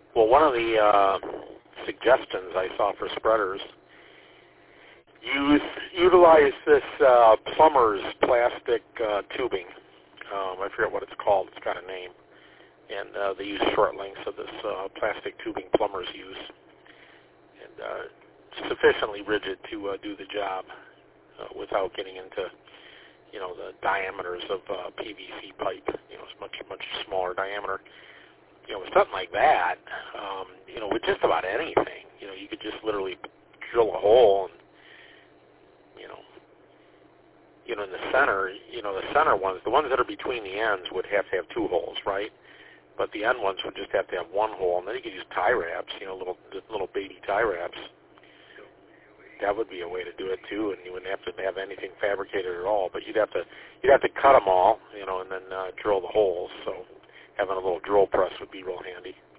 Well, one of the suggestions I saw for spreaders, utilize this plumber's plastic tubing. I forget what it's called. It's got a name. And they use short lengths of this plastic tubing plumbers use. And sufficiently rigid to do the job without getting into, the diameters of PVC pipe. It's much smaller diameter. With something like that, with just about anything, you could just literally drill a hole and, in the center, the center ones, the ones that are between the ends would have to have two holes, right? But the end ones would just have to have one hole, and then you could use tie wraps, little baby tie wraps. That would be a way to do it too, and you wouldn't have to have anything fabricated at all. But you'd have to cut them all, and then drill the holes. So having a little drill press would be real handy.